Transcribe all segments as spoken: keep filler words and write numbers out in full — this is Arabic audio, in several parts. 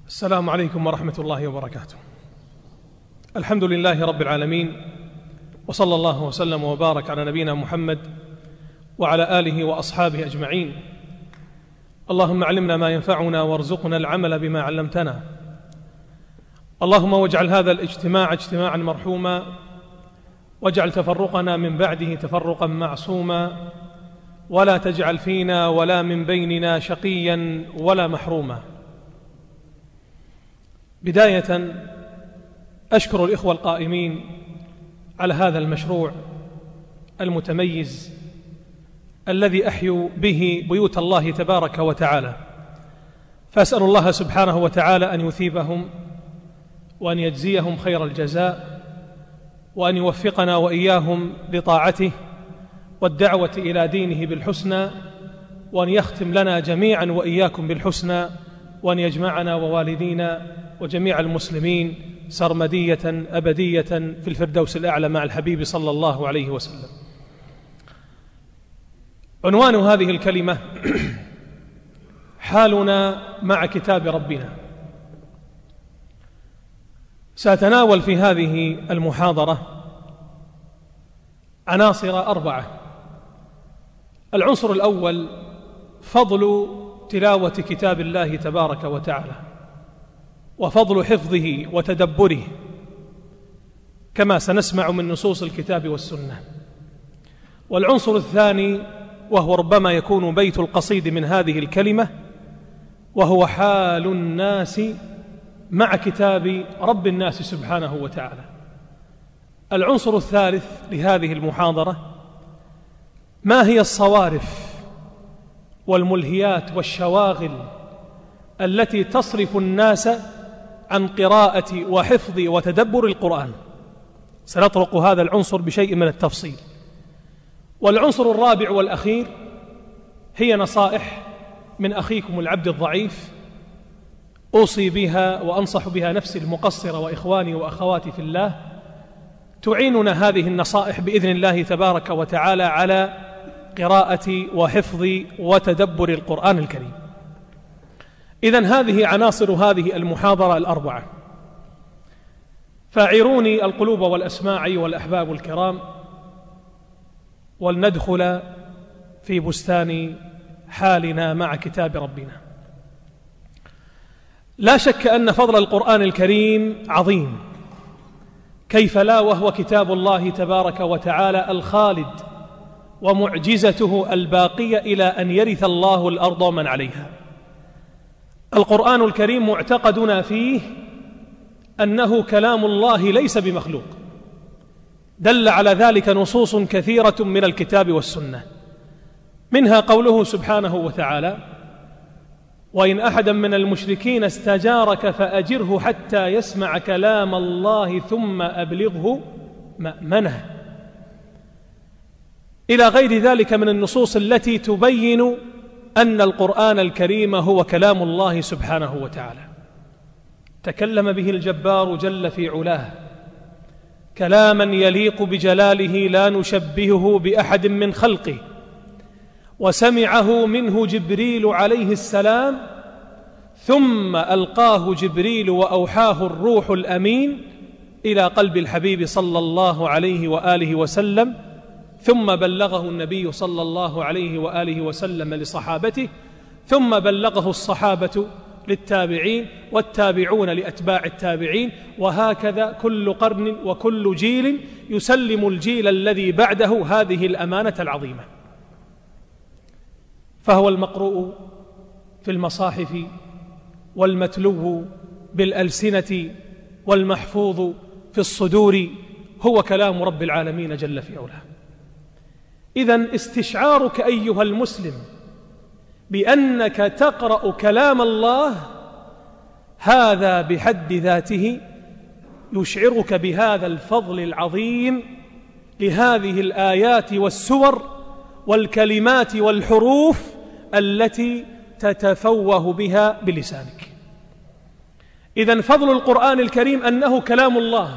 السلام عليكم ورحمة الله وبركاته. الحمد لله رب العالمين، وصلى الله وسلم وبارك على نبينا محمد وعلى آله وأصحابه أجمعين. اللهم علمنا ما ينفعنا وارزقنا العمل بما علمتنا. اللهم واجعل هذا الاجتماع اجتماعا مرحوما، واجعل تفرقنا من بعده تفرقا معصوما، ولا تجعل فينا ولا من بيننا شقيا ولا محروما. بداية أشكر الإخوة القائمين على هذا المشروع المتميز الذي أحيوا به بيوت الله تبارك وتعالى، فأسأل الله سبحانه وتعالى أن يثيبهم وأن يجزيهم خير الجزاء، وأن يوفقنا وإياهم لطاعته والدعوة إلى دينه بالحسنى، وأن يختم لنا جميعا وإياكم بالحسنى، وأن يجمعنا ووالدينا وجميع المسلمين سرمدية أبدية في الفردوس الأعلى مع الحبيب صلى الله عليه وسلم. عنوان هذه الكلمة حالنا مع كتاب ربنا. سأتناول في هذه المحاضرة عناصر أربعة. العنصر الأول فضل تلاوة كتاب الله تبارك وتعالى، وفضل حفظه وتدبره كما سنسمع من نصوص الكتاب والسنة. والعنصر الثاني، وهو ربما يكون بيت القصيد من هذه الكلمة، وهو حال الناس مع كتاب رب الناس سبحانه وتعالى. العنصر الثالث لهذه المحاضرة، ما هي الصوارف والملهيات والشواغل التي تصرف الناس عن قراءة وحفظ وتدبر القرآن. سنطرق هذا العنصر بشيء من التفصيل. والعنصر الرابع والأخير هي نصائح من أخيكم العبد الضعيف أوصي بها وأنصح بها نفسي المقصرة وإخواني وأخواتي في الله، تعيننا هذه النصائح بإذن الله تبارك وتعالى على قراءة وحفظ وتدبر القرآن الكريم. إذن هذه عناصر هذه المحاضرة الأربعة. فاعروني القلوب والأسماع والأحباب الكرام، ولندخل في بستان حالنا مع كتاب ربنا. لا شك أن فضل القرآن الكريم عظيم، كيف لا وهو كتاب الله تبارك وتعالى الخالد ومعجزته الباقية إلى أن يرث الله الأرض ومن عليها. القرآن الكريم معتقدنا فيه أنه كلام الله ليس بمخلوق، دل على ذلك نصوص كثيرة من الكتاب والسنة، منها قوله سبحانه وتعالى: وإن أحدا من المشركين استجارك فأجره حتى يسمع كلام الله ثم أبلغه مأمنه، إلى غير ذلك من النصوص التي تبين أن القرآن الكريم هو كلام الله سبحانه وتعالى. تكلم به الجبار جل في علاه كلاما يليق بجلاله لا نشبهه بأحد من خلقه، وسمعه منه جبريل عليه السلام، ثم ألقاه جبريل وأوحاه الروح الأمين إلى قلب الحبيب صلى الله عليه وآله وسلم، ثم بلغه النبي صلى الله عليه وآله وسلم لصحابته، ثم بلغه الصحابة للتابعين، والتابعون لأتباع التابعين، وهكذا كل قرن وكل جيل يسلم الجيل الذي بعده هذه الأمانة العظيمة. فهو المقروء في المصاحف والمتلو بالألسنة والمحفوظ في الصدور، هو كلام رب العالمين جل في علاه. إذن استشعارك أيها المسلم بأنك تقرأ كلام الله، هذا بحد ذاته يشعرك بهذا الفضل العظيم لهذه الآيات والسور والكلمات والحروف التي تتفوه بها بلسانك. إذن فضل القرآن الكريم أنه كلام الله،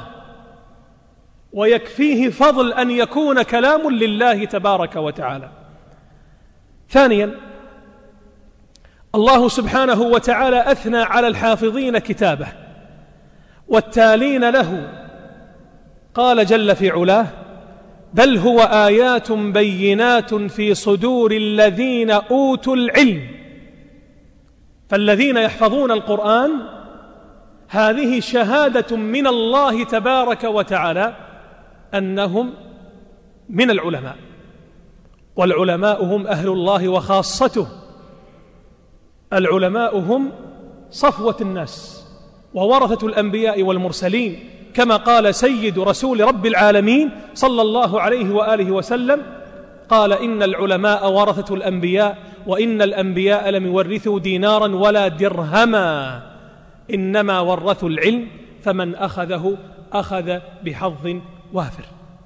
ويكفيه فضل أن يكون كلام لله تبارك وتعالى. ثانيا، الله سبحانه وتعالى أثنى على الحافظين كتابه والتالين له، قال جل في علاه: بل هو آيات بينات في صدور الذين أوتوا العلم. فالذين يحفظون القرآن هذه شهادة من الله تبارك وتعالى أنهم من العلماء، والعلماء هم أهل الله وخاصته. العلماء هم صفوة الناس وورثة الأنبياء والمرسلين، كما قال سيد رسول رب العالمين صلى الله عليه وآله وسلم، قال: إن العلماء ورثة الأنبياء، وإن الأنبياء لم يورثوا دينارا ولا درهما، إنما ورثوا العلم، فمن أخذه أخذ بحظ وافر.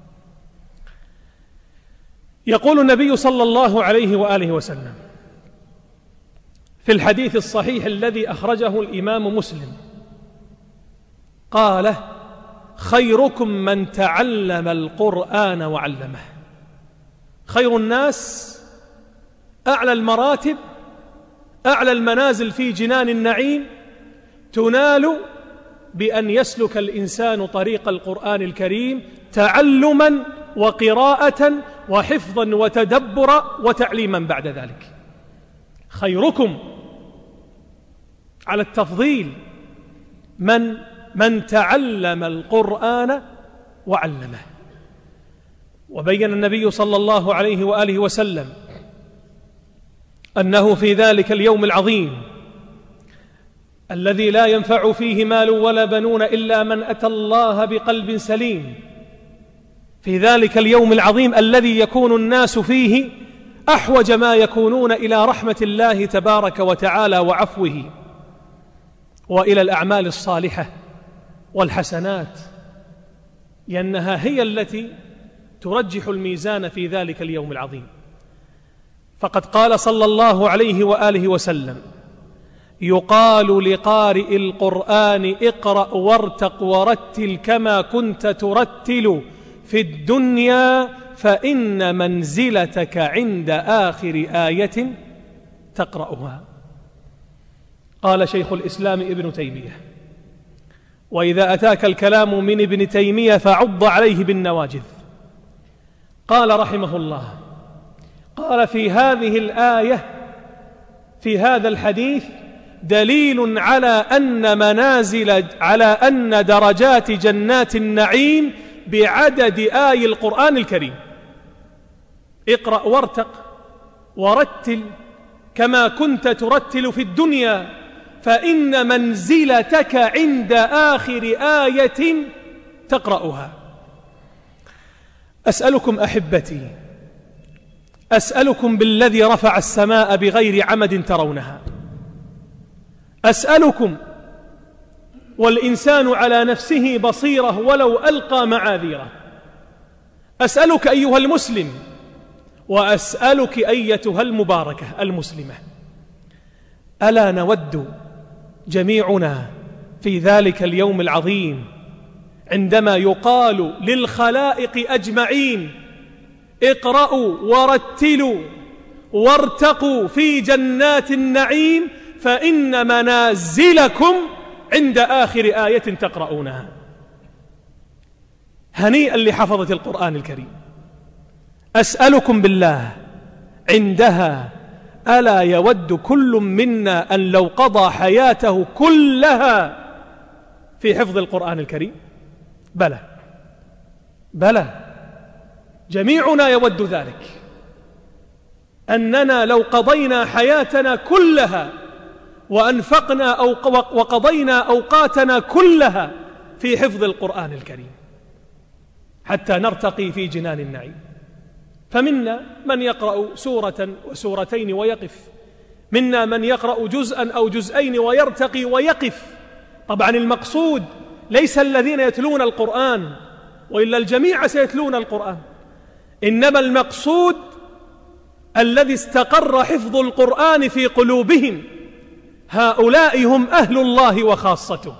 يقول النبي صلى الله عليه وآله وسلم في الحديث الصحيح الذي أخرجه الإمام مسلم، قال: خيركم من تعلم القرآن وعلمه. خير الناس، أعلى المراتب، أعلى المنازل في جنان النعيم، تنال بأن يسلك الإنسان طريق القرآن الكريم تعلما وقراءة وحفظا وتدبرا وتعليما بعد ذلك. خيركم على التفضيل من من تعلم القرآن وعلمه. وبين النبي صلى الله عليه وآله وسلم أنه في ذلك اليوم العظيم الذي لا ينفع فيه مال ولا بنون إلا من أتى الله بقلب سليم، في ذلك اليوم العظيم الذي يكون الناس فيه أحوج ما يكونون إلى رحمة الله تبارك وتعالى وعفوه، وإلى الأعمال الصالحة والحسنات، لأنها هي التي ترجح الميزان في ذلك اليوم العظيم. فقد قال صلى الله عليه وآله وسلم: يقال لقارئ القرآن اقرأ وارتق ورتل كما كنت ترتل في الدنيا، فإن منزلتك عند آخر آية تقرأها. قال شيخ الإسلام ابن تيمية: وإذا أتاك الكلام من ابن تيمية فعض عليه بالنواجذ. قال رحمه الله: قال في هذه الآية، في هذا الحديث، دليل على أن منازل على أن درجات جنات النعيم بعدد آي القرآن الكريم. اقرأ وارتق ورتل كما كنت ترتل في الدنيا، فإن منزلتك عند آخر آية تقرأها. أسألكم أحبتي، أسألكم بالذي رفع السماء بغير عمد ترونها، أسألكم والإنسان على نفسه بصيرة ولو ألقى معاذيره، أسألك أيها المسلم، وأسألك أيتها المباركة المسلمة، ألا نود جميعنا في ذلك اليوم العظيم عندما يقال للخلائق أجمعين: اقرأوا ورتلوا وارتقوا في جنات النعيم، فإن منازلكم عند آخر آية تقرؤونها. هنيئا لحفظة القرآن الكريم. أسألكم بالله عندها ألا يود كل منا أن لو قضى حياته كلها في حفظ القرآن الكريم؟ بلى بلى، جميعنا يود ذلك، أننا لو قضينا حياتنا كلها وأنفقنا أو وقضينا أوقاتنا كلها في حفظ القرآن الكريم حتى نرتقي في جنان النعيم. فمنا من يقرأ سورة وسورتين ويقف، منا من يقرأ جزءا أو جزئين ويرتقي ويقف. طبعا المقصود ليس الذين يتلون القرآن، وإلا الجميع سيتلون القرآن، إنما المقصود الذي استقر حفظ القرآن في قلوبهم، هؤلاء هم أهل الله وخاصته.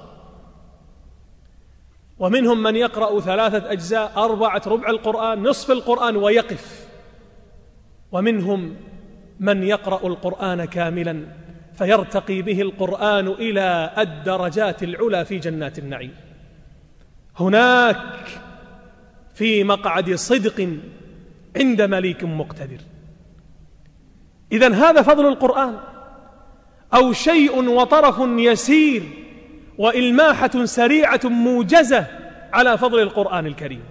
ومنهم من يقرأ ثلاثة أجزاء، أربعة، ربع القرآن، نصف القرآن ويقف. ومنهم من يقرأ القرآن كاملا فيرتقي به القرآن إلى الدرجات العلى في جنات النعيم. هناك في مقعد صدق عند مليك مقتدر. إذن هذا فضل القرآن، أو شيء وطرف يسير وإلماحة سريعة موجزة على فضل القرآن الكريم.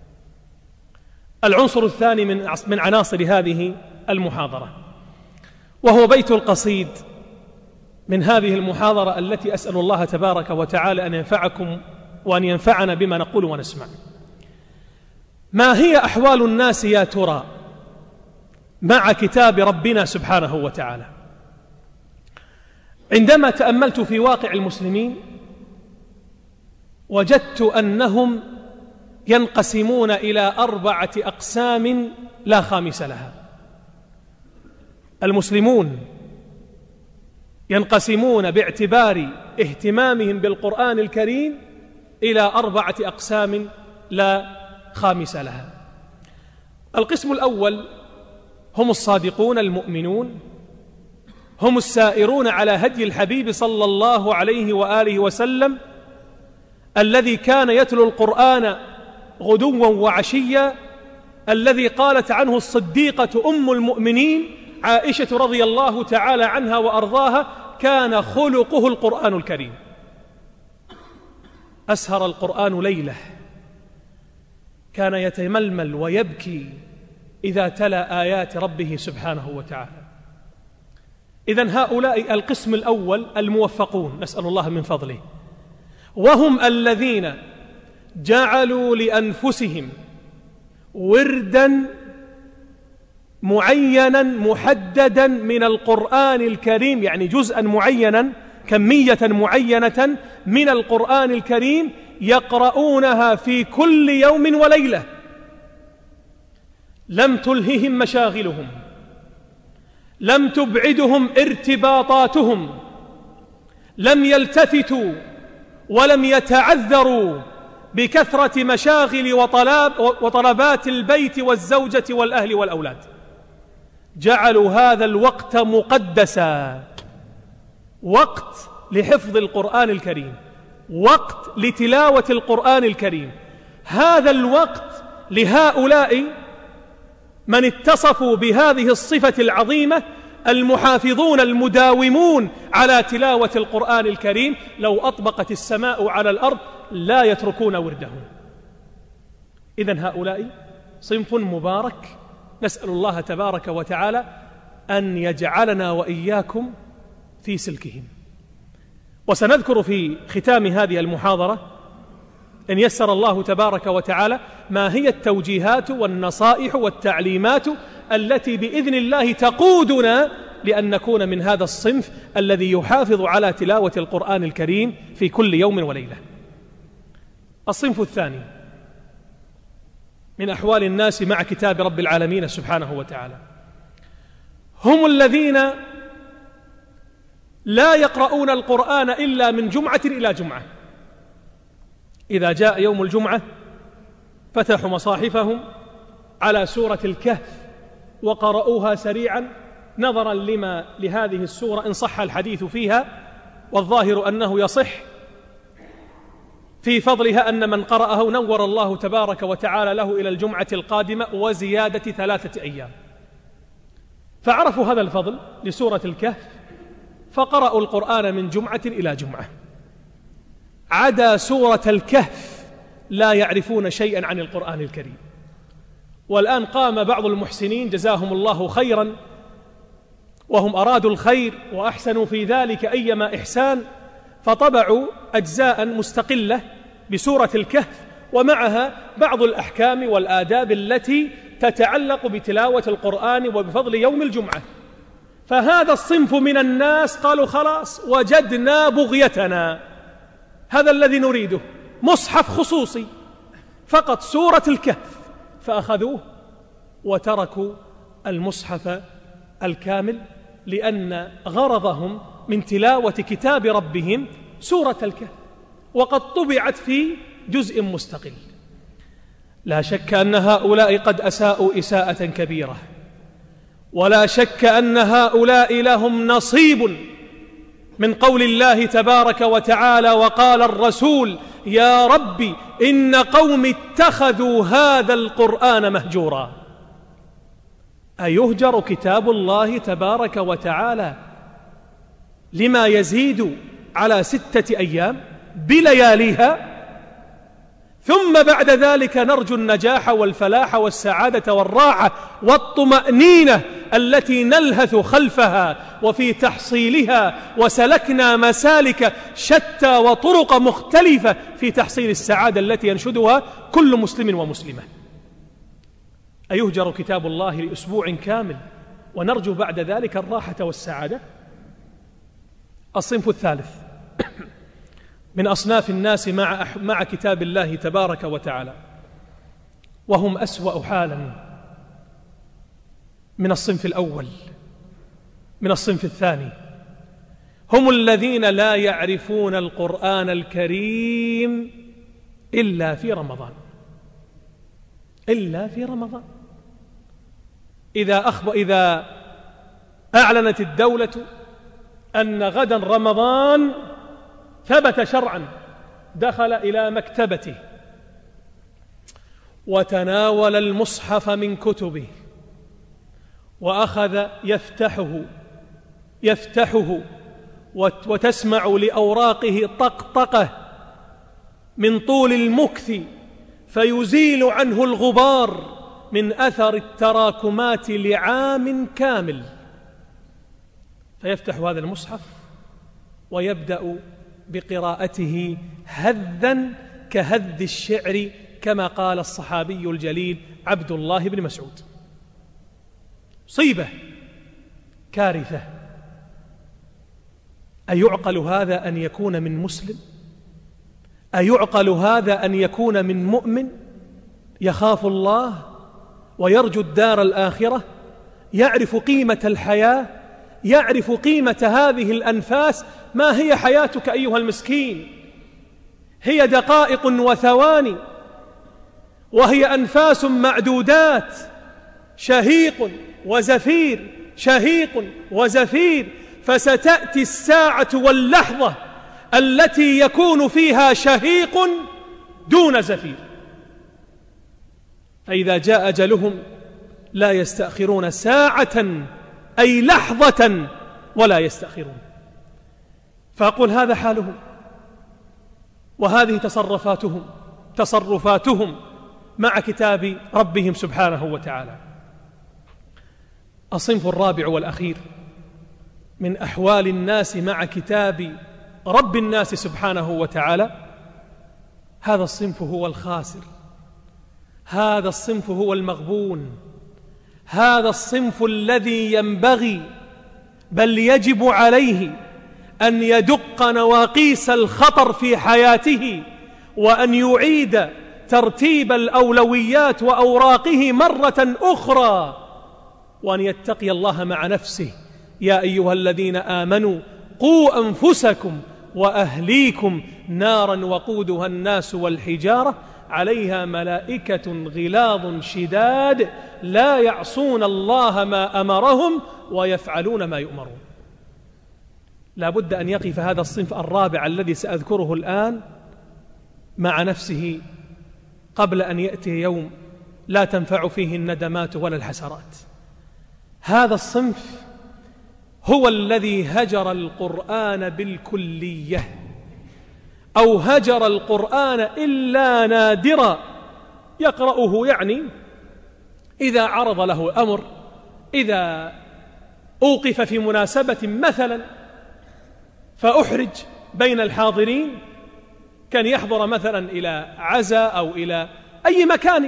العنصر الثاني من من عناصر هذه المحاضرة، وهو بيت القصيد من هذه المحاضرة التي أسأل الله تبارك وتعالى أن ينفعكم وأن ينفعنا بما نقول ونسمع. ما هي أحوال الناس يا ترى مع كتاب ربنا سبحانه وتعالى؟ عندما تأملت في واقع المسلمين وجدت أنهم ينقسمون إلى أربعة أقسام لا خامس لها. المسلمون ينقسمون باعتبار اهتمامهم بالقرآن الكريم إلى أربعة أقسام لا خامس لها. القسم الأول هم الصادقون المؤمنون، هم السائرون على هدي الحبيب صلى الله عليه وآله وسلم الذي كان يتلو القرآن غدوا وعشيا، الذي قالت عنه الصديقة أم المؤمنين عائشة رضي الله تعالى عنها وأرضاها: كان خلقه القرآن الكريم. أسهر القرآن ليلة، كان يتململ ويبكي إذا تلا آيات ربه سبحانه وتعالى. إذن هؤلاء القسم الأول الموفقون، نسأل الله من فضله، وهم الذين جعلوا لأنفسهم وردا معينا محددا من القرآن الكريم، يعني جزءا معينا، كمية معينة من القرآن الكريم يقرؤونها في كل يوم وليلة. لم تلههم مشاغلهم، لم تبعدهم ارتباطاتهم، لم يلتفتوا ولم يتعذروا بكثرة مشاغل وطلب وطلبات البيت والزوجة والأهل والأولاد. جعلوا هذا الوقت مقدسا، وقت لحفظ القرآن الكريم، وقت لتلاوة القرآن الكريم. هذا الوقت لهؤلاء من اتصفوا بهذه الصفة العظيمة، المحافظون المداومون على تلاوة القرآن الكريم، لو أطبقت السماء على الأرض لا يتركون وردهم. إذن هؤلاء صنف مبارك، نسأل الله تبارك وتعالى أن يجعلنا وإياكم في سلكهم. وسنذكر في ختام هذه المحاضرة إن يسر الله تبارك وتعالى ما هي التوجيهات والنصائح والتعليمات التي بإذن الله تقودنا لأن نكون من هذا الصنف الذي يحافظ على تلاوة القرآن الكريم في كل يوم وليلة. الصنف الثاني من أحوال الناس مع كتاب رب العالمين سبحانه وتعالى هم الذين لا يقرؤون القرآن إلا من جمعة إلى جمعة. إذا جاء يوم الجمعة فتحوا مصاحفهم على سورة الكهف وقرأوها سريعا نظرا لما لهذه السورة إن صح الحديث فيها، والظاهر أنه يصح في فضلها أن من قرأه نور الله تبارك وتعالى له إلى الجمعة القادمة وزيادة ثلاثة أيام. فعرفوا هذا الفضل لسورة الكهف فقرأوا القرآن من جمعة إلى جمعة. عدا سورة الكهف لا يعرفون شيئا عن القرآن الكريم. والآن قام بعض المحسنين جزاهم الله خيرا، وهم أرادوا الخير وأحسنوا في ذلك أيما إحسان، فطبعوا أجزاء مستقلة بسورة الكهف ومعها بعض الأحكام والآداب التي تتعلق بتلاوة القرآن وبفضل يوم الجمعة. فهذا الصنف من الناس قالوا خلاص وجدنا بغيتنا، هذا الذي نريده، مصحف خصوصي فقط سورة الكهف، فأخذوه وتركوا المصحف الكامل لأن غرضهم من تلاوة كتاب ربهم سورة الكهف، وقد طبعت في جزء مستقل. لا شك أن هؤلاء قد أساءوا إساءة كبيرة، ولا شك أن هؤلاء لهم نصيب من قول الله تبارك وتعالى: وقال الرسول يا رب إن قوم اتخذوا هذا القرآن مهجورا. أيهجر كتاب الله تبارك وتعالى لما يزيد على ستة أيام بلياليها، ثم بعد ذلك نرجو النجاح والفلاح والسعادة والراحة والطمأنينة التي نلهث خلفها وفي تحصيلها، وسلكنا مسالك شتى وطرق مختلفة في تحصيل السعادة التي ينشدها كل مسلم ومسلمة. أيهجر كتاب الله لأسبوع كامل ونرجو بعد ذلك الراحة والسعادة؟ الصنف الثالث من أصناف الناس مع, مع كتاب الله تبارك وتعالى، وهم أسوأ حالا من الصنف الأول، من الصنف الثاني، هم الذين لا يعرفون القرآن الكريم إلا في رمضان، إلا في رمضان. إذا أخبر إذا أعلنت الدولة أن غدا رمضان ثبت شرعا، دخل إلى مكتبته وتناول المصحف من كتبه وأخذ يفتحه يفتحه وتسمع لأوراقه طقطقة من طول المكث فيزيل عنه الغبار من أثر التراكمات لعام كامل، فيفتح هذا المصحف ويبدأ بقراءته هذا كهذ الشعر، كما قال الصحابي الجليل عبد الله بن مسعود. صيبة، كارثة. أيعقل هذا أن يكون من مسلم؟ أيعقل هذا أن يكون من مؤمن يخاف الله ويرجو الدار الآخرة، يعرف قيمة الحياة، يعرف قيمة هذه الأنفاس؟ ما هي حياتك أيها المسكين؟ هي دقائق وثواني، وهي أنفاس معدودات، شهيق وزفير، شهيق وزفير، فستأتي الساعة واللحظة التي يكون فيها شهيق دون زفير، فإذا جاء أجلهم لا يستأخرون ساعة أي لحظة ولا يستأخرون. فأقول هذا حالهم، وهذه تصرفاتهم تصرفاتهم مع كتاب ربهم سبحانه وتعالى. الصنف الرابع والأخير من أحوال الناس مع كتاب رب الناس سبحانه وتعالى، هذا الصنف هو الخاسر، هذا الصنف هو المغبون، هذا الصنف الذي ينبغي بل يجب عليه أن يدق نواقيس الخطر في حياته، وأن يعيد ترتيب الأولويات وأوراقه مرة أخرى، وأن يتقي الله مع نفسه. يا أيها الذين آمنوا قوا أنفسكم وأهليكم نارا وقودها الناس والحجارة عليها ملائكة غلاظ شداد لا يعصون الله ما أمرهم ويفعلون ما يؤمرون. لا بد أن يقف هذا الصنف الرابع الذي سأذكره الآن مع نفسه قبل أن يأتي يوم لا تنفع فيه الندمات ولا الحسرات. هذا الصنف هو الذي هجر القرآن بالكلية، أو هجر القرآن إلا نادرا يقرأه، يعني إذا عرض له أمر، إذا أوقف في مناسبة مثلا فأحرج بين الحاضرين، كان يحضر مثلا إلى عزاء أو إلى أي مكان،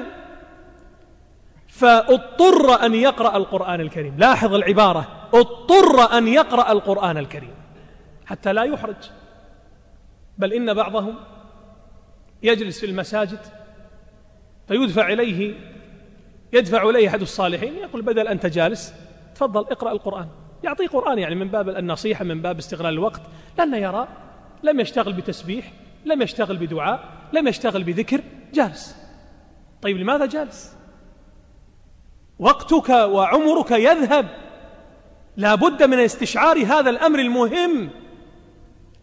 فاضطر أن يقرأ القرآن الكريم. لاحظ العبارة، اضطر أن يقرأ القرآن الكريم حتى لا يحرج. بل إن بعضهم يجلس في المساجد فيدفع إليه يدفع إليه أحد الصالحين يقول بدل أنت جالس تفضل اقرأ القرآن، يعطيه قرآن، يعني من باب النصيحة، من باب استغلال الوقت، لأنه يرى لم يشتغل بتسبيح، لم يشتغل بدعاء، لم يشتغل بذكر، جالس. طيب لماذا جالس؟ وقتك وعمرك يذهب. لا بد من استشعار هذا الأمر المهم.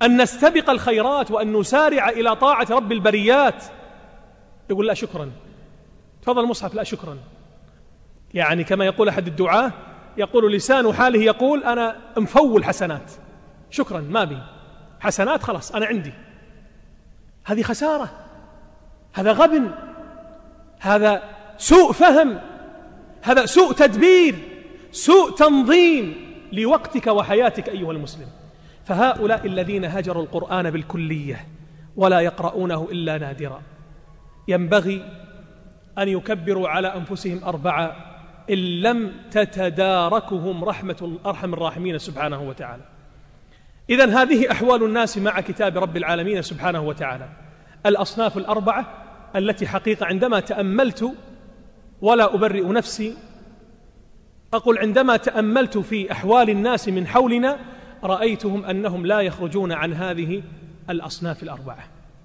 أن نستبق الخيرات وأن نسارع إلى طاعة رب البريات، يقول لا شكرا، تفضل المصحف، لا شكرا. يعني كما يقول أحد الدعاة، يقول لسان حاله يقول أنا مفول حسنات، شكرا ما بي حسنات، خلاص أنا عندي. هذه خسارة، هذا غبن، هذا سوء فهم، هذا سوء تدبير، سوء تنظيم لوقتك وحياتك أيها المسلم. فهؤلاء الذين هجروا القرآن بالكلية ولا يقرؤونه إلا نادرا ينبغي أن يكبروا على أنفسهم أربعة إن لم تتداركهم رحمة أرحم الراحمين سبحانه وتعالى. إذن هذه أحوال الناس مع كتاب رب العالمين سبحانه وتعالى، الأصناف الأربعة التي حقيقة عندما تأملت، ولا أبرئ نفسي، أقول عندما تأملت في أحوال الناس من حولنا رأيتهم أنهم لا يخرجون عن هذه الأصناف الأربعة.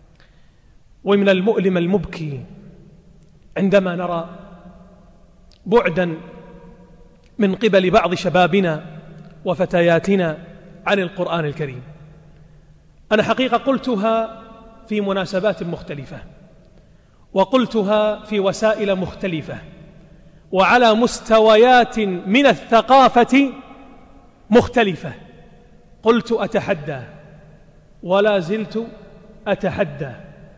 ومن المؤلم المبكي عندما نرى بعدا من قبل بعض شبابنا وفتياتنا عن القرآن الكريم. أنا حقيقة قلتها في مناسبات مختلفة، وقلتها في وسائل مختلفة، وعلى مستويات من الثقافة مختلفة. قلت أتحدى ولا زلت أتحدى،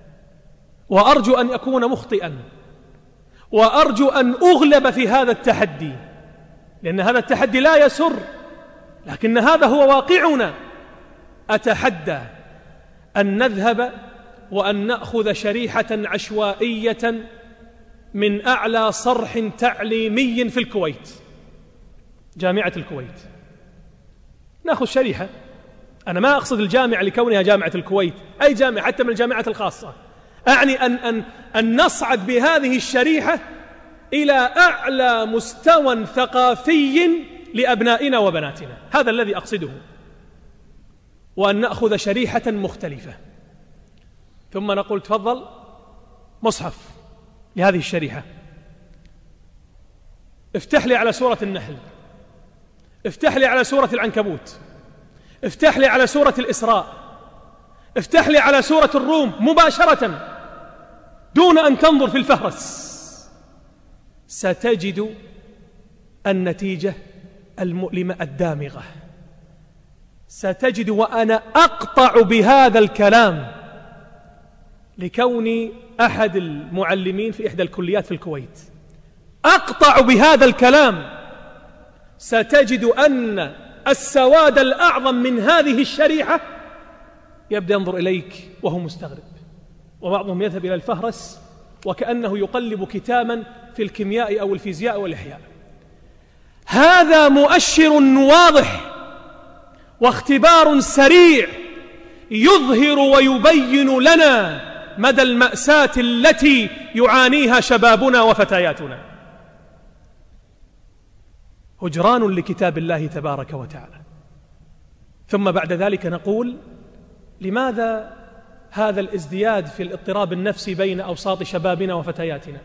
وأرجو أن أكون مخطئا، وأرجو أن أغلب في هذا التحدي، لأن هذا التحدي لا يسر، لكن هذا هو واقعنا. أتحدى أن نذهب وأن نأخذ شريحة عشوائية من أعلى صرح تعليمي في الكويت، جامعة الكويت، نأخذ شريحة. أنا ما أقصد الجامعة لكونها جامعة الكويت، أي جامعة حتى من الجامعات الخاصة، أعني أن, أن, أن نصعد بهذه الشريحة إلى أعلى مستوى ثقافي لأبنائنا وبناتنا، هذا الذي أقصده، وأن نأخذ شريحة مختلفة، ثم نقول تفضل مصحف لهذه الشريحة، افتح لي على سورة النحل، افتح لي على سورة العنكبوت، افتح لي على سورة الإسراء، افتح لي على سورة الروم مباشرة دون أن تنظر في الفهرس. ستجد النتيجة المؤلمة الدامغة. ستجد، وأنا أقطع بهذا الكلام لكوني أحد المعلمين في إحدى الكليات في الكويت، أقطع بهذا الكلام، ستجد أن السواد الأعظم من هذه الشريحة يبدأ ينظر إليك وهو مستغرب، وبعضهم يذهب إلى الفهرس وكأنه يقلب كتابا في الكيمياء أو الفيزياء أو الإحياء. هذا مؤشر واضح واختبار سريع يظهر ويبين لنا مدى المأساة التي يعانيها شبابنا وفتياتنا. هجران لكتاب الله تبارك وتعالى. ثم بعد ذلك نقول لماذا هذا الازدياد في الاضطراب النفسي بين أوساط شبابنا وفتياتنا؟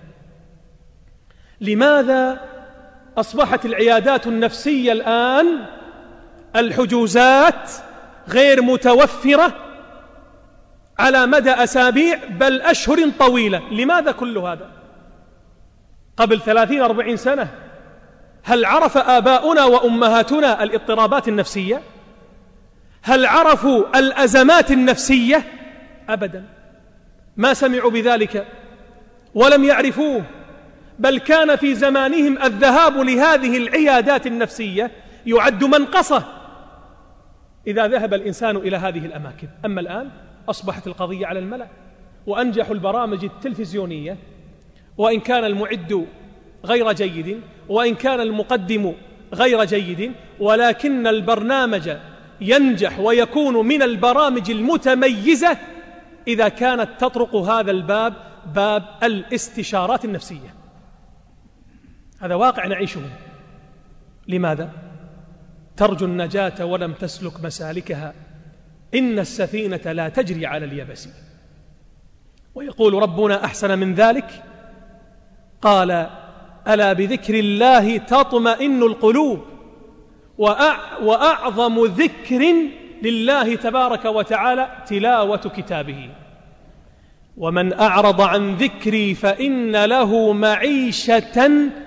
لماذا أصبحت العيادات النفسية الآن الحجوزات غير متوفرة على مدى أسابيع بل أشهر طويلة؟ لماذا كل هذا؟ قبل ثلاثين أربعين سنة هل عرف آباؤنا وأمهاتنا الاضطرابات النفسية؟ هل عرفوا الأزمات النفسية؟ أبدا، ما سمعوا بذلك ولم يعرفوه، بل كان في زمانهم الذهاب لهذه العيادات النفسية يعد منقصة إذا ذهب الإنسان إلى هذه الأماكن. أما الآن أصبحت القضية على الملأ، وأنجح البرامج التلفزيونية، وإن كان المعد غير جيد، وإن كان المقدم غير جيد، ولكن البرنامج ينجح ويكون من البرامج المتميزة إذا كانت تطرق هذا الباب، باب الاستشارات النفسية. هذا واقع نعيشه. لماذا؟ ترجو النجاة ولم تسلك مسالكها، إن السفينة لا تجري على اليبس. ويقول ربنا أحسن من ذلك، قال ألا بذكر الله تطمئن القلوب، وأعظم ذكر لله تبارك وتعالى تلاوة كتابه. ومن أعرض عن ذكري فإن له معيشة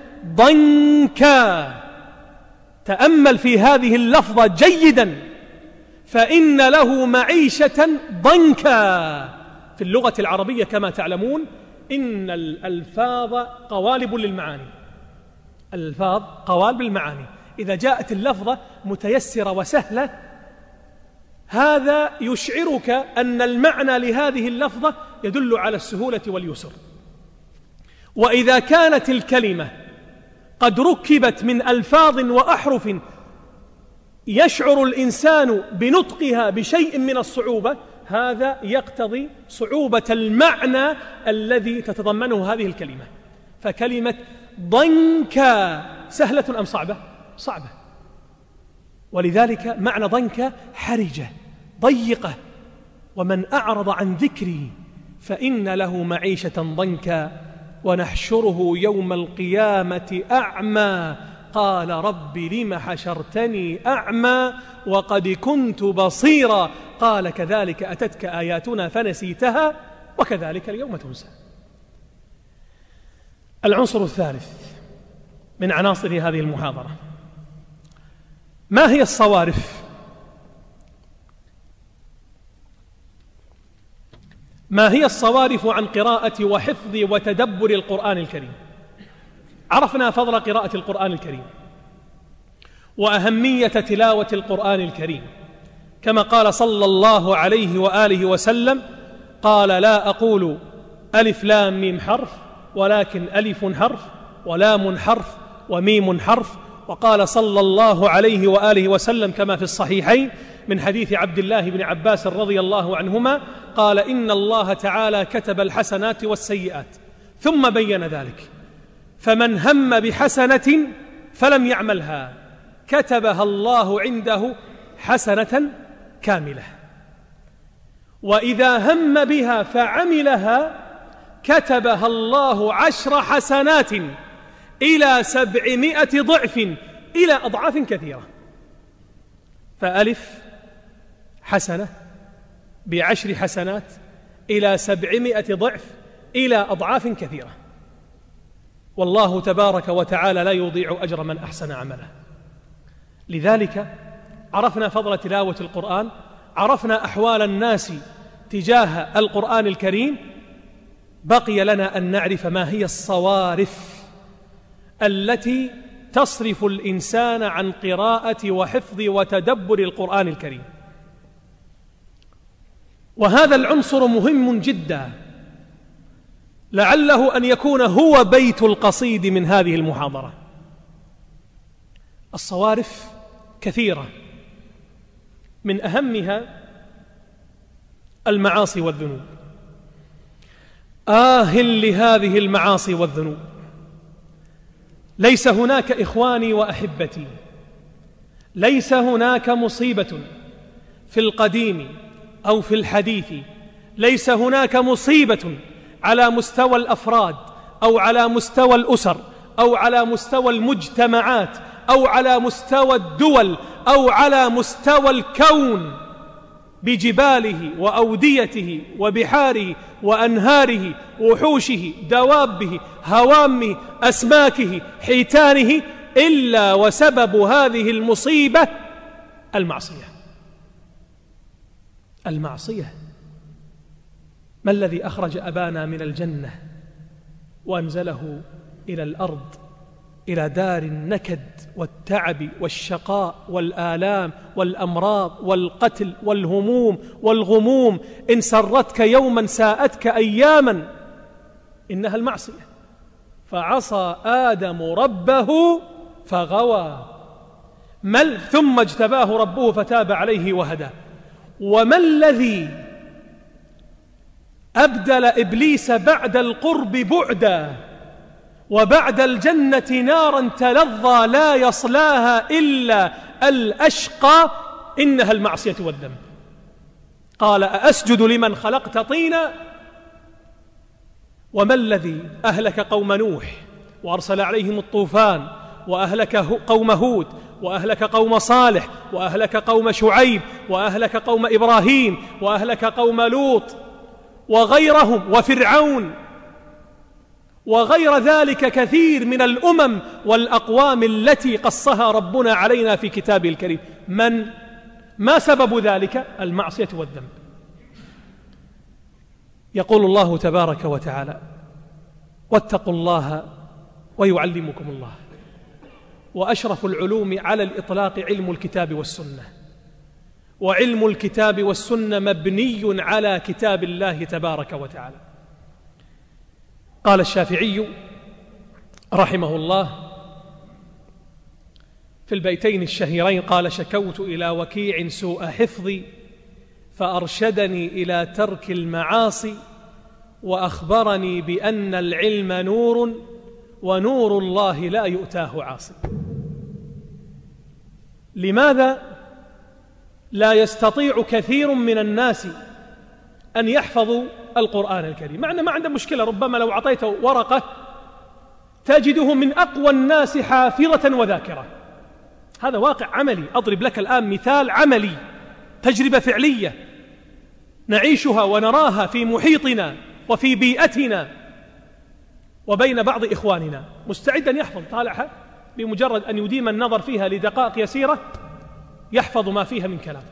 ضنكا. تأمل في هذه اللفظة جيدا، فإن له معيشة ضنكا. في اللغة العربية كما تعلمون إن الألفاظ قوالب للمعاني، الألفاظ قوالب للمعاني. إذا جاءت اللفظة متيسرة وسهلة هذا يشعرك أن المعنى لهذه اللفظة يدل على السهولة واليسر. وإذا كانت الكلمة قد ركبت من ألفاظ وأحرف يشعر الإنسان بنطقها بشيء من الصعوبة، هذا يقتضي صعوبة المعنى الذي تتضمنه هذه الكلمة. فكلمة ضنكا سهلة أم صعبة؟ صعبة. ولذلك معنى ضنكا حرجة ضيقة. ومن أعرض عن ذكري فإن له معيشة ضنكا ونحشره يوم القيامة أعمى قال رب لم حشرتني أعمى وقد كنت بصيرا قال كذلك أتتك آياتنا فنسيتها وكذلك اليوم تنسى. العنصر الثالث من عناصر هذه المحاضرة، ما هي الصوارف؟ ما هي الصوارف عن قراءة وحفظ وتدبر القرآن الكريم؟ عرفنا فضل قراءة القرآن الكريم وأهمية تلاوة القرآن الكريم، كما قال صلى الله عليه وآله وسلم قال لا أقول ألف لام ميم حرف ولكن ألف حرف ولام حرف وميم حرف. وقال صلى الله عليه وآله وسلم كما في الصحيحين من حديث عبد الله بن عباس رضي الله عنهما قال إن الله تعالى كتب الحسنات والسيئات ثم بين ذلك، فمن هم بحسنة فلم يعملها كتبها الله عنده حسنة كاملة، وإذا هم بها فعملها كتبها الله عشر حسنات إلى سبعمائة ضعف إلى أضعاف كثيرة. فألف حسنة بعشر حسنات إلى سبعمائة ضعف إلى أضعاف كثيرة. والله تبارك وتعالى لا يضيع أجر من أحسن عمله. لذلك عرفنا فضل تلاوة القرآن، عرفنا أحوال الناس تجاه القرآن الكريم، بقي لنا أن نعرف ما هي الصوارف التي تصرف الإنسان عن قراءة وحفظ وتدبر القرآن الكريم. وهذا العنصر مهم جدا، لعله أن يكون هو بيت القصيد من هذه المحاضرة. الصوارف كثيرة، من أهمها المعاصي والذنوب. آه لهذه المعاصي والذنوب. ليس هناك إخواني وأحبتي، ليس هناك مصيبة في القديم أو في الحديث، ليس هناك مصيبة على مستوى الأفراد أو على مستوى الأسر أو على مستوى المجتمعات أو على مستوى الدول أو على مستوى الكون بجباله وأوديته وبحاره وأنهاره وحوشه دوابه هوامه أسماكه حيتانه إلا وسبب هذه المصيبة المعصية. المعصية. ما الذي أخرج أبانا من الجنة وأنزله إلى الأرض، إلى دار النكد والتعب والشقاء والآلام والأمراض والقتل والهموم والغموم؟ إن سرتك يوما ساءتك أياما، إنها المعصية. فعصى آدم ربه فغوى، مل ثم اجتباه ربه فتاب عليه وهدى. وما الذي أبدل إبليس بعد القرب بعدا وبعد الجنة نارا تلظى لا يصلاها إلا الأشقى؟ إنها المعصية والذنب. قال أأسجد لمن خلقت طينا؟ وما الذي أهلك قوم نوح وأرسل عليهم الطوفان وأهلك قوم هود وأهلك قوم صالح وأهلك قوم شعيب وأهلك قوم إبراهيم وأهلك قوم لوط وغيرهم وفرعون وغير ذلك كثير من الأمم والأقوام التي قصها ربنا علينا في كتابه الكريم. من ما سبب ذلك؟ المعصية والذنب. يقول الله تبارك وتعالى: واتقوا الله ويعلمكم الله. وأشرف العلوم على الإطلاق علم الكتاب والسنة، وعلم الكتاب والسنة مبني على كتاب الله تبارك وتعالى. قال الشافعي رحمه الله في البيتين الشهيرين، قال: شكوت إلى وكيع سوء حفظي فأرشدني إلى ترك المعاصي وأخبرني بأن العلم نور ونور الله لا يؤتاه عاصي. لماذا لا يستطيع كثير من الناس أن يحفظوا القرآن الكريم؟ مع أنه ما عنده مشكلة، ربما لو أعطيته ورقة تجده من أقوى الناس حافظة وذاكرة. هذا واقع عملي. أضرب لك الآن مثال عملي، تجربة فعلية نعيشها ونراها في محيطنا وفي بيئتنا وبين بعض إخواننا. مستعد أن يحفظ، طالعها بمجرد أن يديم النظر فيها لدقائق يسيرة يحفظ ما فيها من كلام،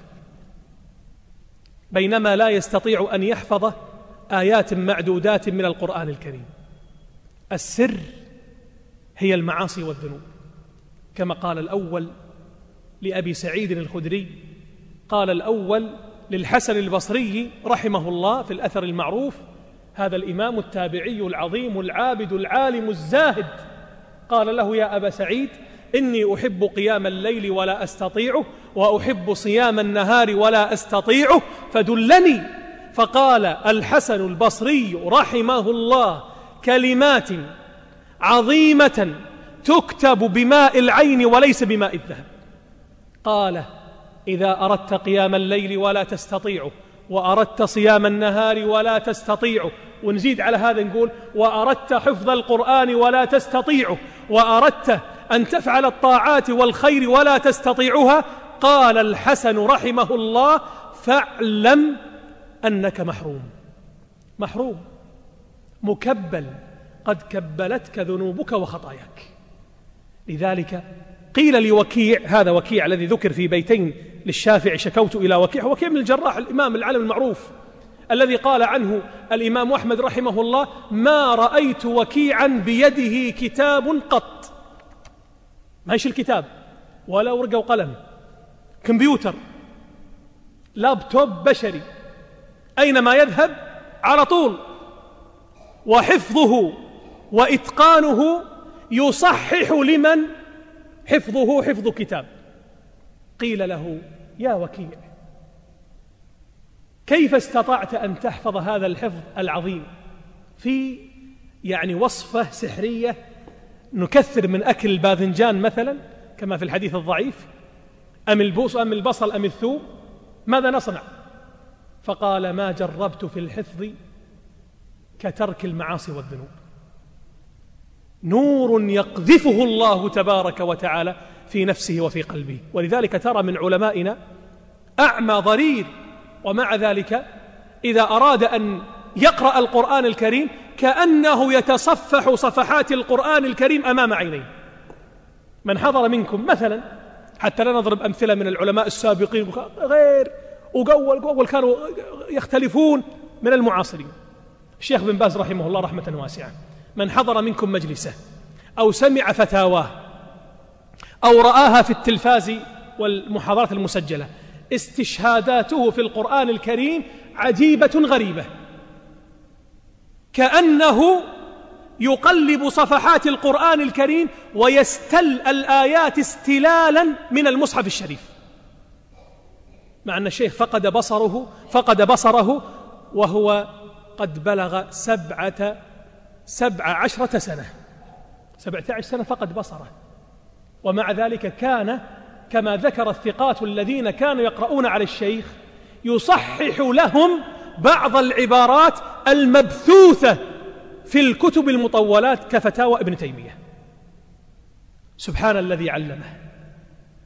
بينما لا يستطيع أن يحفظ آيات معدودات من القرآن الكريم. السر هي المعاصي والذنوب، كما قال الأول لأبي سعيد الخدري، قال الأول للحسن البصري رحمه الله في الأثر المعروف، هذا الإمام التابعي العظيم العابد العالم الزاهد، قال له: يا أبا سعيد، إني أحب قيام الليل ولا أستطيعه، وأحب صيام النهار ولا أستطيعه، فدلني. فقال الحسن البصري رحمه الله كلمات عظيمة تكتب بماء العين وليس بماء الذهب. قال: إذا أردت قيام الليل ولا تستطيعه، وأردت صيام النهار ولا تستطيعه، ونزيد على هذا نقول: وأردت حفظ القرآن ولا تستطيعه، وأردت أن تفعل الطاعات والخير ولا تستطيعها، قال الحسن رحمه الله: فاعلم أنك محروم. محروم، مكبل، قد كبلتك ذنوبك وخطاياك. لذلك قيل لوكيع، هذا وكيع الذي ذكر في بيتين للشافعي: شكوت إلى وكيع. وكيع بن الجراح الإمام العالم المعروف الذي قال عنه الإمام أحمد رحمه الله: ما رأيت وكيعا بيده كتاب قط. ما هيش الكتاب ولا ورقة وقلم، كمبيوتر، لابتوب بشري، أينما يذهب على طول، وحفظه وإتقانه يصحح لمن حفظه حفظ كتاب. قيل له: يا وكيع، كيف استطعت أن تحفظ هذا الحفظ العظيم في يعني وصفة سحرية؟ نكثر من أكل الباذنجان مثلا كما في الحديث الضعيف، أم البوص أم البصل أم الثوم؟ ماذا نصنع؟ فقال: ما جربت في الحفظ كترك المعاصي والذنوب. نور يقذفه الله تبارك وتعالى في نفسه وفي قلبه. ولذلك ترى من علمائنا أعمى ضرير، ومع ذلك إذا أراد أن يقرأ القرآن الكريم كأنه يتصفح صفحات القرآن الكريم أمام عينيه. من حضر منكم مثلا، حتى لا نضرب أمثلة من العلماء السابقين غير وقول قول كانوا يختلفون من المعاصرين، الشيخ بن باز رحمه الله رحمة واسعة، من حضر منكم مجلسه أو سمع فتاواه أو رآها في التلفاز والمحاضرات المسجلة، استشهاداته في القرآن الكريم عجيبة غريبة، كأنه يقلب صفحات القرآن الكريم ويستل الآيات استلالا من المصحف الشريف، مع أن الشيخ فقد بصره فقد بصره وهو قد بلغ سبعة سبع عشرة سنة سبعة عشر سنة فقد بصره، ومع ذلك كان كما ذكر الثقات الذين كانوا يقرؤون على الشيخ يصحح لهم بعض العبارات المبثوثة في الكتب المطولات كفتاوى ابن تيمية. سبحان الذي علمه.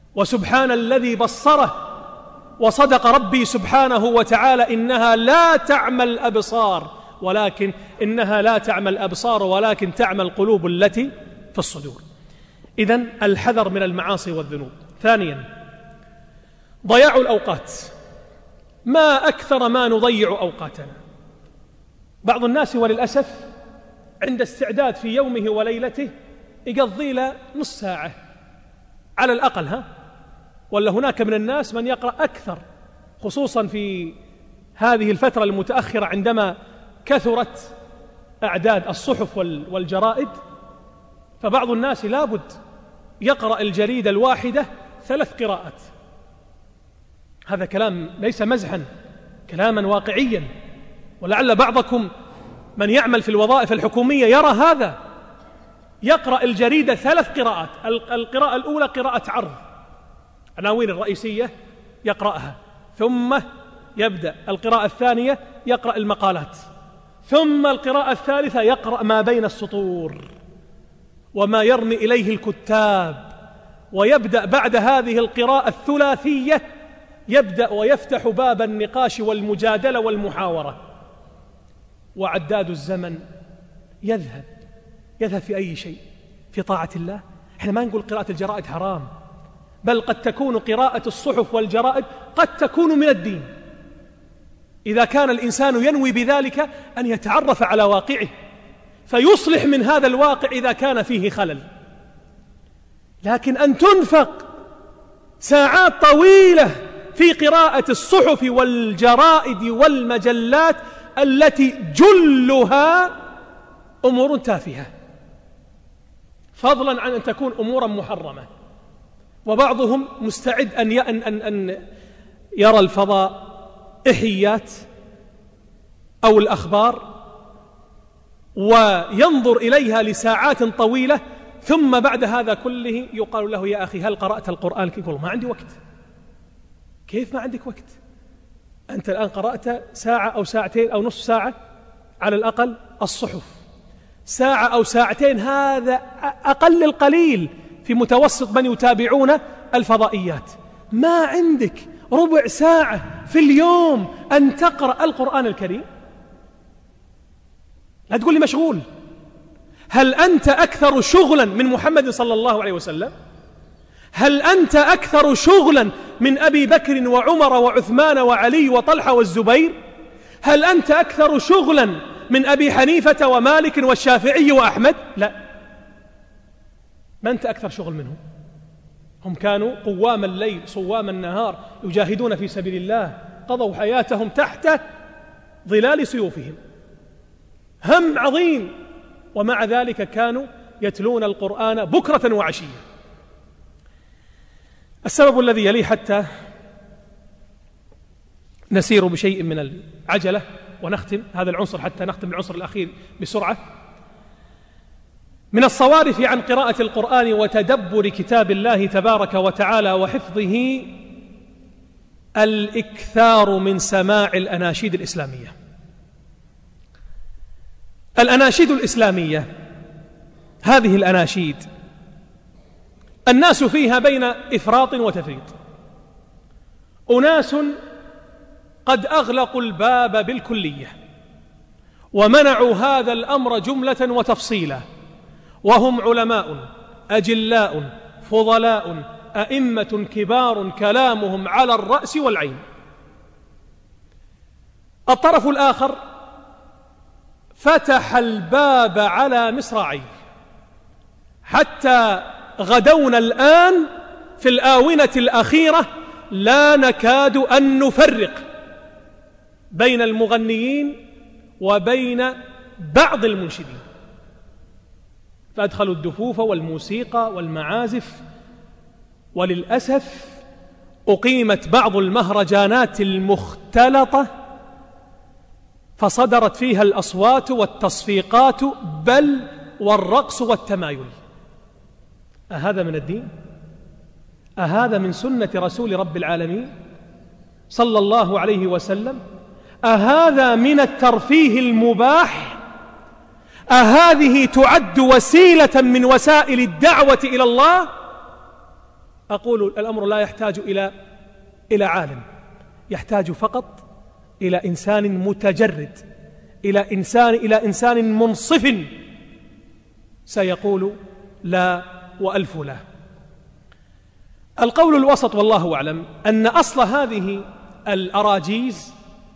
وسبحان الذي بصره، وصدق ربي سبحانه وتعالى إنها لا تعمى الأبصار ولكن إنها لا تعمى الأبصار ولكن تعمى القلوب التي في الصدور. إذن الحذر من المعاصي والذنوب. ثانيا ضياع الأوقات. ما أكثر ما نضيع أوقاتنا. بعض الناس وللأسف عند استعداد في يومه وليلته يقضي له نص ساعة على الأقل، ها؟ ولا هناك من الناس من يقرأ أكثر، خصوصا في هذه الفترة المتأخرة عندما كثرت أعداد الصحف والجرائد، فبعض الناس لابد يقرأ الجريدة الواحدة ثلاث قراءات. هذا كلام ليس مزحا، كلاما واقعيا، ولعل بعضكم من يعمل في الوظائف الحكومية يرى هذا، يقرأ الجريدة ثلاث قراءات. القراءة الأولى قراءة عرض، العناوين الرئيسية يقرأها، ثم يبدأ القراءة الثانية يقرأ المقالات، ثم القراءة الثالثة يقرأ ما بين السطور وما يرمي إليه الكتاب، ويبدأ بعد هذه القراءة الثلاثية يبدأ ويفتح باب النقاش والمجادلة والمحاورة. وعداد الزمن يذهب يذهب في أي شيء، في طاعة الله. احنا ما نقول قراءة الجرائد حرام، بل قد تكون قراءة الصحف والجرائد قد تكون من الدين إذا كان الإنسان ينوي بذلك أن يتعرف على واقعه فيصلح من هذا الواقع إذا كان فيه خلل. لكن أن تنفق ساعات طويلة في قراءة الصحف والجرائد والمجلات التي جلها أمور تافهة، فضلا عن أن تكون أمورا محرمة. وبعضهم مستعد أن أن أن يرى الفضاء إحيات أو الأخبار وينظر إليها لساعات طويلة، ثم بعد هذا كله يقال له: يا أخي هل قرأت القرآن؟ يقول: ما عندي وقت. كيف ما عندك وقت؟ أنت الآن قرأت ساعة أو ساعتين أو نصف ساعة على الأقل. الصحف ساعة أو ساعتين، هذا أقل القليل في متوسط من يتابعون الفضائيات. ما عندك ربع ساعة في اليوم أن تقرأ القرآن الكريم؟ لا تقول لي مشغول. هل أنت أكثر شغلا من محمد صلى الله عليه وسلم؟ هل أنت أكثر شغلا من أبي بكر وعمر وعثمان وعلي وطلحة والزبير؟ هل أنت أكثر شغلا من أبي حنيفة ومالك والشافعي وأحمد؟ لا. ما أنت أكثر شغل منهم. هم كانوا قوام الليل صوام النهار يجاهدون في سبيل الله، قضوا حياتهم تحت ظلال سيوفهم، هم عظيم، ومع ذلك كانوا يتلون القرآن بكرة وعشية. السبب الذي يليه حتى نسير بشيء من العجلة ونختم هذا العنصر، حتى نختم العنصر الأخير بسرعة. من الصوارف عن قراءة القرآن وتدبر كتاب الله تبارك وتعالى وحفظه الإكثار من سماع الأناشيد الإسلامية. الأناشيد الإسلامية، هذه الأناشيد الناس فيها بين إفراط وتفريط. أناس قد أغلقوا الباب بالكلية ومنعوا هذا الأمر جملة وتفصيلا، وهم علماء أجلاء فضلاء أئمة كبار كلامهم على الرأس والعين. الطرف الآخر فتح الباب على مصراعيه، حتى غدونا الآن في الآونة الأخيرة لا نكاد أن نفرق بين المغنيين وبين بعض المنشدين، فأدخلوا الدفوف والموسيقى والمعازف، وللأسف أقيمت بعض المهرجانات المختلطة فصدرت فيها الأصوات والتصفيقات بل والرقص والتمايل. أهذا من الدين؟ أهذا من سنة رسول رب العالمين صلى الله عليه وسلم؟ أهذا من الترفيه المباح؟ أهذه تعد وسيلة من وسائل الدعوة إلى الله؟ أقول الأمر لا يحتاج إلى إلى عالم، يحتاج فقط إلى إنسان متجرد، إلى إنسان إلى إنسان منصف سيقول لا وألف لا. القول الوسط والله أعلم أن أصل هذه الأراجيز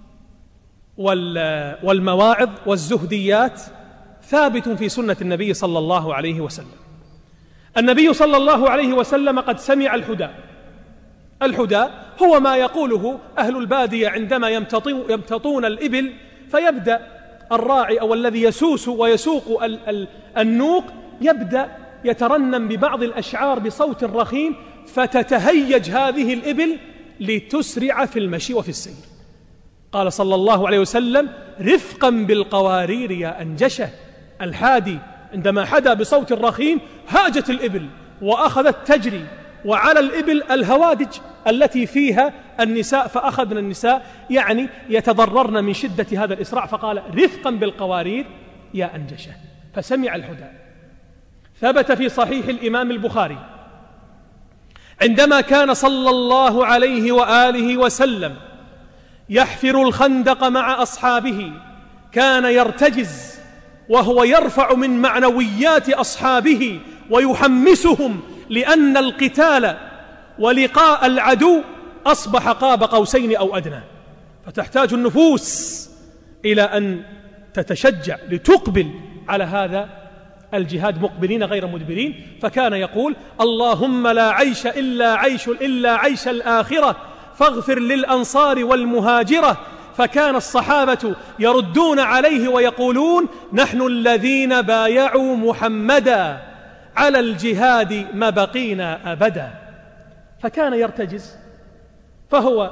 والمواعظ والزهديات ثابت في سنة النبي صلى الله عليه وسلم. النبي صلى الله عليه وسلم قد سمع الحداء. الحداء هو ما يقوله أهل البادية عندما يمتطون الإبل، فيبدأ الراعي أو الذي يسوس ويسوق النوق يبدأ يترنم ببعض الأشعار بصوت رخيم، فتتهيج هذه الإبل لتسرع في المشي وفي السير. قال صلى الله عليه وسلم: رفقا بالقوارير يا أنجشة. الحادي عندما حدا بصوت رخيم هاجت الإبل وأخذت تجري، وعلى الإبل الهوادج التي فيها النساء، فأخذنا النساء يعني يتضررن من شدة هذا الإسراع، فقال: رفقا بالقوارير يا أنجشة. فسمع الحداء. ثبت في صحيح الإمام البخاري عندما كان صلى الله عليه وآله وسلم يحفر الخندق مع أصحابه، كان يرتجز وهو يرفع من معنويات أصحابه ويحمسهم، لأن القتال ولقاء العدو أصبح قاب قوسين أو أدنى، فتحتاج النفوس إلى أن تتشجع لتقبل على هذا الجهاد مقبلين غير مدبرين. فكان يقول: اللهم لا عيش إلا عيش إلا عيش الآخرة فاغفر للأنصار والمهاجرة. فكان الصحابة يردون عليه ويقولون: نحن الذين بايعوا محمدا على الجهاد ما بقينا أبدا. فكان يرتجز، فهو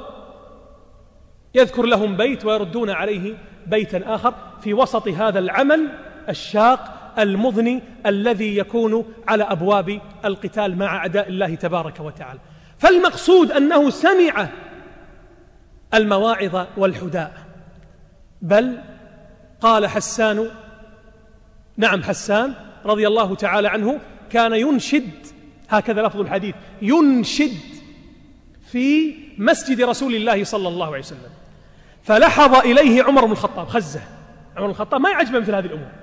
يذكر لهم بيت ويردون عليه بيتا آخر في وسط هذا العمل الشاق المضني الذي يكون على أبواب القتال مع أعداء الله تبارك وتعالى. فالمقصود أنه سمع المواعظ والحداء، بل قال حسان، نعم حسان رضي الله تعالى عنه، كان ينشد، هكذا لفظ الحديث، ينشد في مسجد رسول الله صلى الله عليه وسلم. فلحظ إليه عمر بن الخطاب، خزه عمر بن الخطاب ما يعجبه مثل هذه الأمور،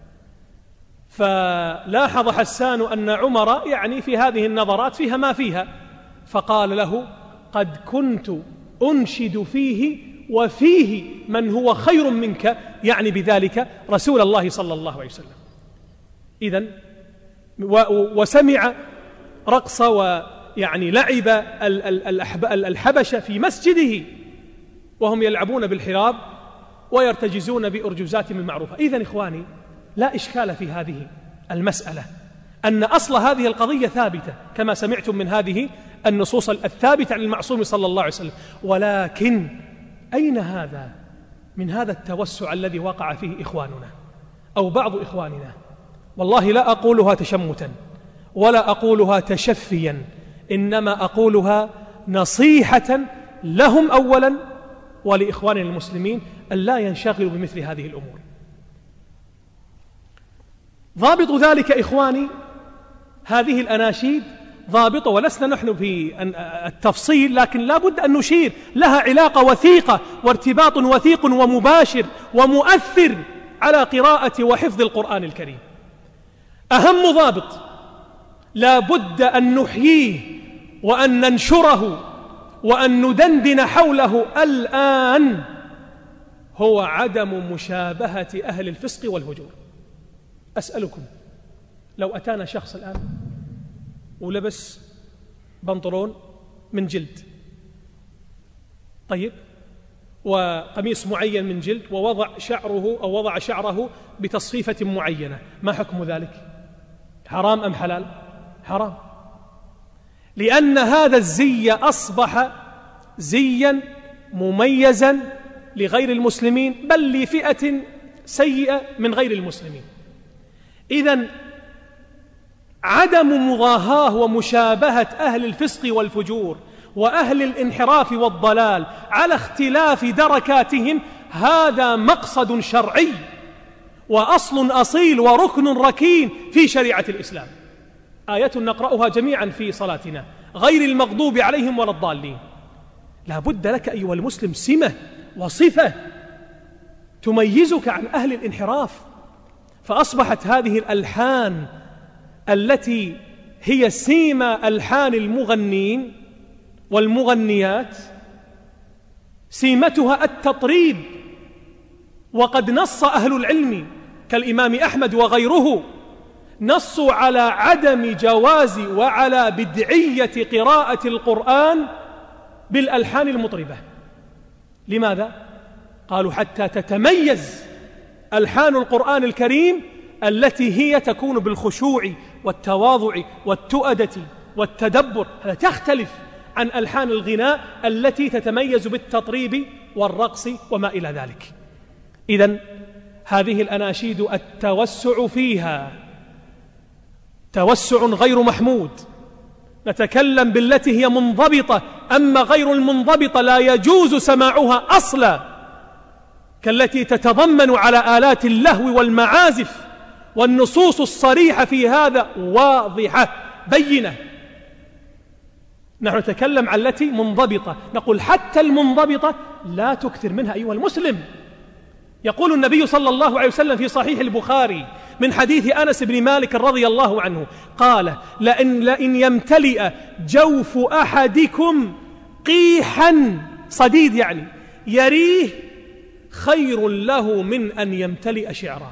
فلاحظ حسان أن عمر يعني في هذه النظرات فيها ما فيها، فقال له: قد كنت أنشد فيه وفيه من هو خير منك، يعني بذلك رسول الله صلى الله عليه وسلم. إذن وسمع رقص ويعني لعب الحبشة في مسجده وهم يلعبون بالحراب ويرتجزون بأرجوزات من معروفة. إذن إخواني، لا إشكال في هذه المسألة أن أصل هذه القضية ثابتة كما سمعتم من هذه النصوص الثابتة عن المعصوم صلى الله عليه وسلم، ولكن أين هذا من هذا التوسع الذي وقع فيه إخواننا أو بعض إخواننا؟ والله لا أقولها تشمتا ولا أقولها تشفيا، إنما أقولها نصيحة لهم أولا ولإخواننا المسلمين أن لا ينشغلوا بمثل هذه الأمور. ضابط ذلك إخواني هذه الأناشيد ضابطة، ولسنا نحن في التفصيل، لكن لا بد أن نشير لها علاقة وثيقة وارتباط وثيق ومباشر ومؤثر على قراءة وحفظ القرآن الكريم. أهم ضابط لا بد أن نحييه وأن ننشره وأن ندندن حوله الآن هو عدم مشابهة أهل الفسق والفجور. أسألكم، لو أتانا شخص الآن ولبس بنطلون من جلد، طيب، وقميص معين من جلد، ووضع شعره أو وضع شعره بتصفيفة معينة، ما حكم ذلك؟ حرام أم حلال؟ حرام، لأن هذا الزي أصبح زيا مميزا لغير المسلمين، بل لفئة سيئة من غير المسلمين. إذن عدم مضاهاة ومشابهة أهل الفسق والفجور وأهل الانحراف والضلال على اختلاف دركاتهم هذا مقصد شرعي وأصل أصيل وركن ركين في شريعة الإسلام. آية نقرأها جميعا في صلاتنا: غير المغضوب عليهم ولا الضالين. لا بد لك أيها المسلم سمة وصفة تميزك عن أهل الانحراف. فأصبحت هذه الألحان التي هي سيما ألحان المغنين والمغنيات سيمتها التطريب، وقد نص أهل العلم كالإمام أحمد وغيره نصوا على عدم جواز وعلى بدعية قراءة القرآن بالألحان المطربة. لماذا؟ قالوا حتى تتميز ألحان القرآن الكريم التي هي تكون بالخشوع والتواضع والتؤدة والتدبر، هذا تختلف عن ألحان الغناء التي تتميز بالتطريب والرقص وما إلى ذلك. إذن هذه الأناشيد التوسع فيها توسع غير محمود. نتكلم بالتي هي منضبطة، أما غير المنضبطة لا يجوز سماعها أصلا، كالتي تتضمن على آلات اللهو والمعازف، والنصوص الصريحة في هذا واضحة بينة. نحن نتكلم عن التي منضبطة، نقول حتى المنضبطة لا تكثر منها أيها المسلم. يقول النبي صلى الله عليه وسلم في صحيح البخاري من حديث أنس بن مالك رضي الله عنه قال: لئن, لئن يمتلئ جوف أحدكم قيحا صديد يعني يريه خير له من أن يمتلئ شعرا.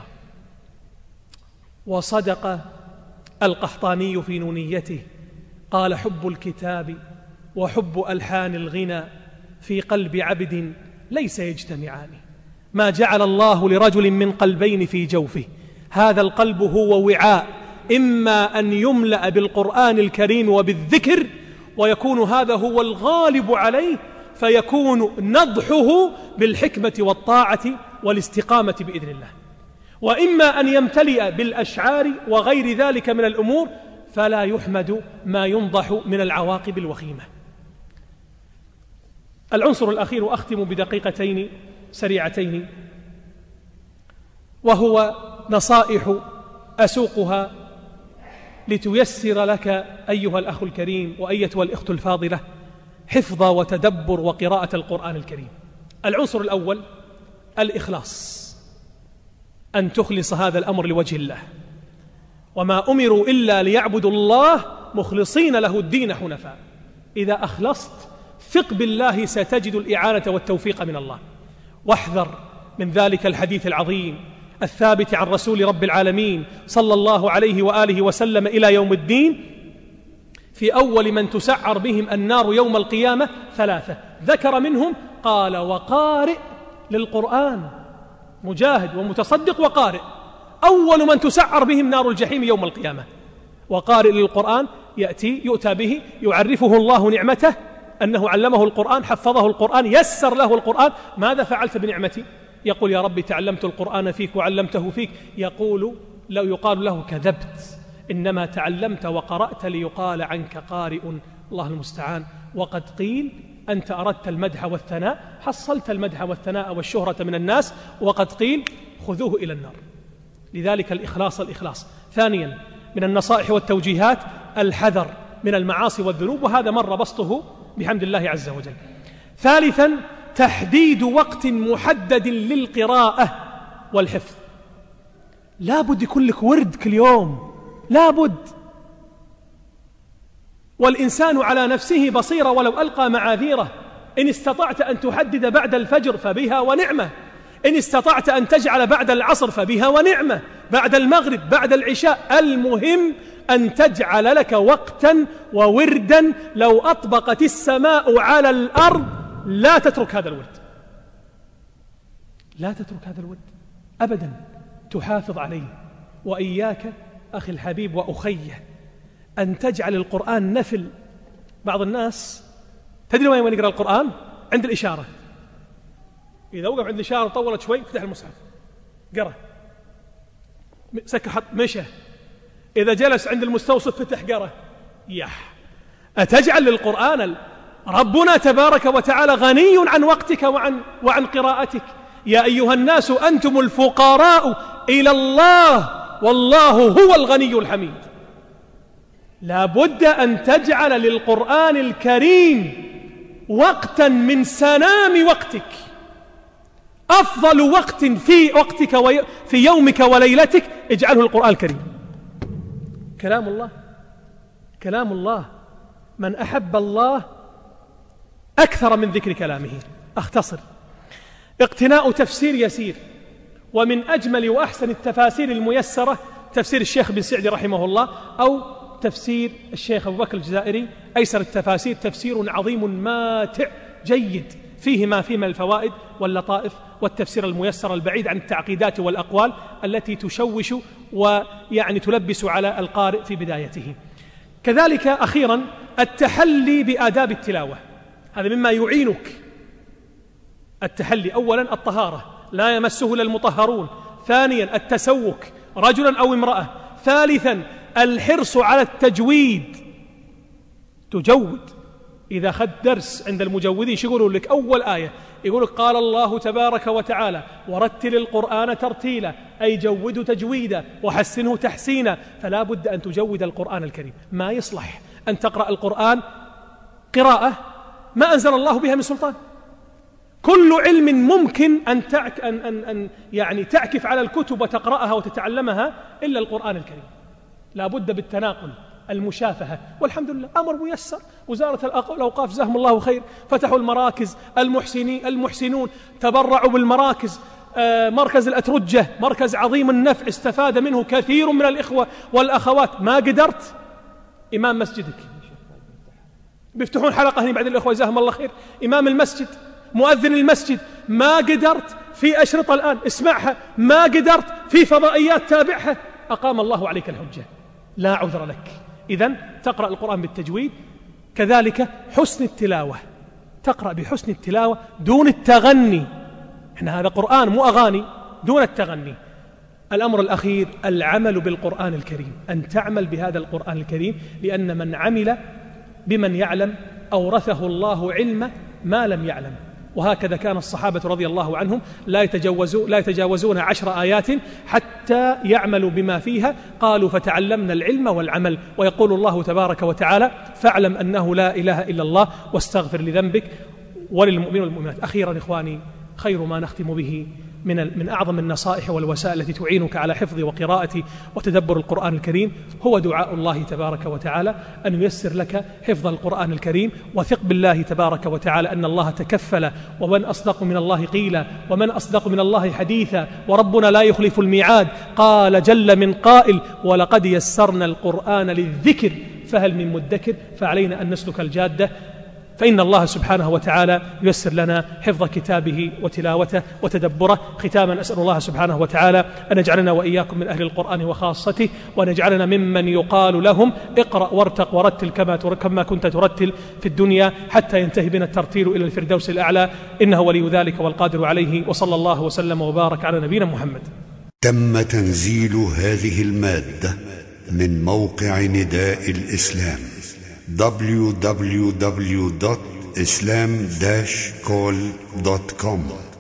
وصدق القحطاني في نونيته قال: حب الكتاب وحب ألحان الغنى في قلب عبد ليس يجتمعان، ما جعل الله لرجل من قلبين في جوفه، هذا القلب هو وعاء إما أن يملأ بالقرآن الكريم وبالذكر ويكون هذا هو الغالب عليه، فيكون نضحه بالحكمة والطاعة والاستقامة بإذن الله، وإما أن يمتلئ بالأشعار وغير ذلك من الأمور فلا يحمد ما ينضح من العواقب الوخيمة. العنصر الأخير وأختم بدقيقتين سريعتين، وهو نصائح أسوقها لتيسر لك أيها الأخ الكريم وأيتها الأخت الفاضلة حفظ وتدبر وقراءة القرآن الكريم. العنصر الأول الإخلاص، أن تخلص هذا الأمر لوجه الله، وما أمروا إلا ليعبدوا الله مخلصين له الدين حنفاء. إذا أخلصت ثق بالله ستجد الإعانة والتوفيق من الله. واحذر من ذلك الحديث العظيم الثابت عن رسول رب العالمين صلى الله عليه وآله وسلم إلى يوم الدين: في أول من تسعر بهم النار يوم القيامة ثلاثة، ذكر منهم قال: وقارئ للقرآن، مجاهد ومتصدق وقارئ، أول من تسعر بهم نار الجحيم يوم القيامة. وقارئ للقرآن يأتي يؤتى به يعرفه الله نعمته أنه علمه القرآن، حفظه القرآن، يسر له القرآن. ماذا فعلت بنعمتي؟ يقول: يا ربي تعلمت القرآن فيك وعلمته فيك. يقول لو يقال له: كذبت، إنما تعلمت وقرأت ليقال عنك قارئ. الله المستعان. وقد قيل: أنت أردت المدح والثناء، حصلت المدح والثناء والشهرة من الناس. وقد قيل: خذوه إلى النار. لذلك الإخلاص الإخلاص. ثانيا من النصائح والتوجيهات الحذر من المعاصي والذنوب، وهذا مر بسطه بحمد الله عز وجل. ثالثا تحديد وقت محدد للقراءة والحفظ. لا بد يكون لك ورد كل يوم، لا بد. والإنسان على نفسه بصيرة ولو ألقى معاذيره. إن استطعت أن تحدد بعد الفجر فبها ونعمة، إن استطعت أن تجعل بعد العصر فبها ونعمة، بعد المغرب، بعد العشاء. المهم أن تجعل لك وقتا ووردا. لو أطبقت السماء على الأرض لا تترك هذا الورد، لا تترك هذا الورد أبدا، تحافظ عليه. وإياك أخي الحبيب وأخيه أن تجعل القرآن نفل. بعض الناس تدري وين يقرأ القرآن؟ عند الإشارة. إذا وقف عند الإشارة طولت شوي فتح المصحف قرأ، سكر حط مشى. إذا جلس عند المستوصف فتح قرأ. يح أتجعل للقرآن؟ ربنا تبارك وتعالى غني عن وقتك وعن, وعن قراءتك. يا أيها الناس أنتم الفقراء إلى الله والله هو الغني الحميد. لا بد أن تجعل للقرآن الكريم وقتا من سنام وقتك، أفضل وقت في وقتك وفي يومك وليلتك اجعله القرآن الكريم. كلام الله، كلام الله، من أحب الله أكثر من ذكر كلامه. أختصر: اقتناء تفسير يسير، ومن أجمل وأحسن التفاسير الميسرة تفسير الشيخ بن سعدي رحمه الله، أو تفسير الشيخ أبو بكر الجزائري، أيسر التفاسير، تفسير عظيم ماتع جيد فيه ما فيه من الفوائد واللطائف والتفسير الميسر البعيد عن التعقيدات والأقوال التي تشوش ويعني تلبس على القارئ في بدايته. كذلك أخيرا التحلي بآداب التلاوة، هذا مما يعينك. التحلي أولا الطهارة، لا يمسه إلا المطهرون. ثانيا التسوك، رجلا أو امرأة. ثالثا الحرص على التجويد، تجود. إذا أخذت درس عند المجودين شو يقولوا لك؟ أول آية يقول لك قال الله تبارك وتعالى ورتل القرآن ترتيلا، أي جود تجويدا وحسنه تحسينا. فلا بد أن تجود القرآن الكريم. ما يصلح أن تقرأ القرآن قراءة ما أنزل الله بها من سلطان. كل علم ممكن أن, تعك أن, أن, أن يعني تعكف على الكتب وتقرأها وتتعلمها إلا القرآن الكريم. لا بد بالتناقل، المشافهة، والحمد لله أمر ميسر. وزارة الأوقاف جزاهم الله خير فتحوا المراكز، المحسنين المحسنون تبرعوا بالمراكز. آه مركز الأترجة مركز عظيم النفع، استفاد منه كثير من الإخوة والأخوات. ما قدرت إمام مسجدك بيفتحون حلقة هنا بعد الإخوة جزاهم الله خير، إمام المسجد، مؤذن المسجد. ما قدرت في أشرطة الآن اسمعها، ما قدرت في فضائيات تابعها، أقام الله عليك الحجة، لا عذر لك. إذن تقرأ القرآن بالتجويد. كذلك حسن التلاوة، تقرأ بحسن التلاوة دون التغني. إحنا هذا قرآن مو أغاني، دون التغني. الأمر الأخير العمل بالقرآن الكريم، أن تعمل بهذا القرآن الكريم، لأن من عمل بمن يعلم أورثه الله علم ما لم يعلم. وهكذا كان الصحابة رضي الله عنهم لا يتجاوزون, لا يتجاوزون عشر آيات حتى يعملوا بما فيها. قالوا فتعلمنا العلم والعمل. ويقول الله تبارك وتعالى فاعلم أنه لا إله إلا الله واستغفر لذنبك وللمؤمنين والمؤمنات. أخيرا إخواني، خير ما نختم به من من أعظم النصائح والوسائل التي تعينك على حفظ وقراءة وتدبر القرآن الكريم هو دعاء الله تبارك وتعالى أن ييسر لك حفظ القرآن الكريم. وثق بالله تبارك وتعالى أن الله تكفل، ومن أصدق من الله قيلا، ومن أصدق من الله حديثا، وربنا لا يخلف الميعاد. قال جل من قائل ولقد يسرنا القرآن للذكر فهل من مدكر. فعلينا أن نسلك الجادة، فإن الله سبحانه وتعالى ييسر لنا حفظ كتابه وتلاوته وتدبره. ختاما أسأل الله سبحانه وتعالى أن يجعلنا وإياكم من أهل القرآن وخاصته، وأن يجعلنا ممن يقال لهم اقرأ وارتق ورتل كما كما كنت ترتل في الدنيا، حتى ينتهي بنا الترتيل إلى الفردوس الأعلى، إنه ولي ذلك والقادر عليه. وصلى الله وسلم وبارك على نبينا محمد. تم تنزيل هذه المادة من موقع نداء الإسلام دبليو دبليو دبليو دوت islam dash call دوت كوم.